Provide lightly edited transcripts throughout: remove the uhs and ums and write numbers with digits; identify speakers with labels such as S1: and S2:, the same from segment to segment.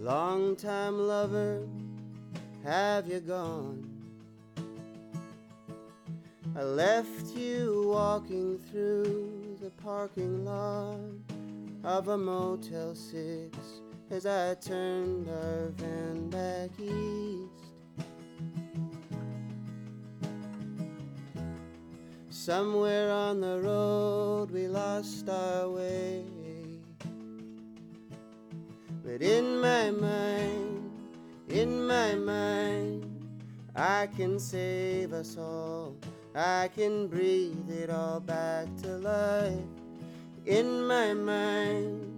S1: Long-time lover, have you gone? I left you walking through the parking lot of a Motel 6 as I turned our van back east. Somewhere on the road we lost our way, but in my mind, I can save us all. I can breathe it all back to life. In my mind.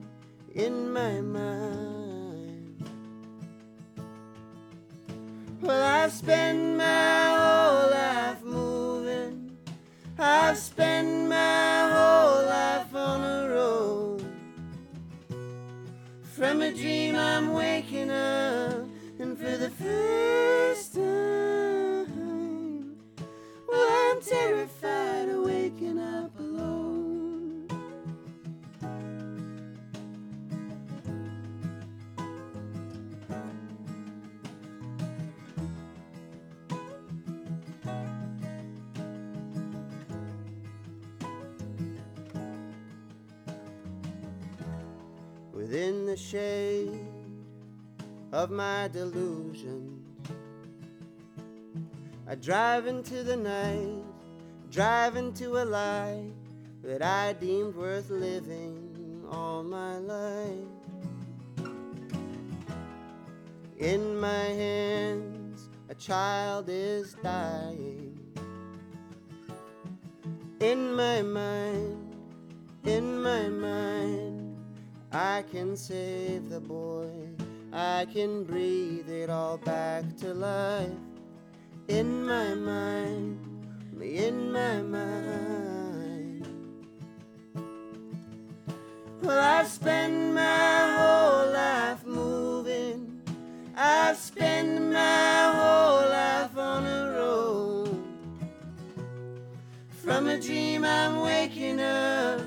S1: Well, I've spent my whole life moving. I've spent my whole life on a road. From a dream I'm waking up, and for the first time, well, I'm terrified of waking up alone. Within the shade of my delusions, I drive into the night, drive into a lie that I deemed worth living all my life. In my hands, a child is dying. In my mind, I can save the boy. I can breathe it all back to life. In my mind. Well, I've spent my whole life moving. I've spent my whole life on a road. From a dream I'm waking up,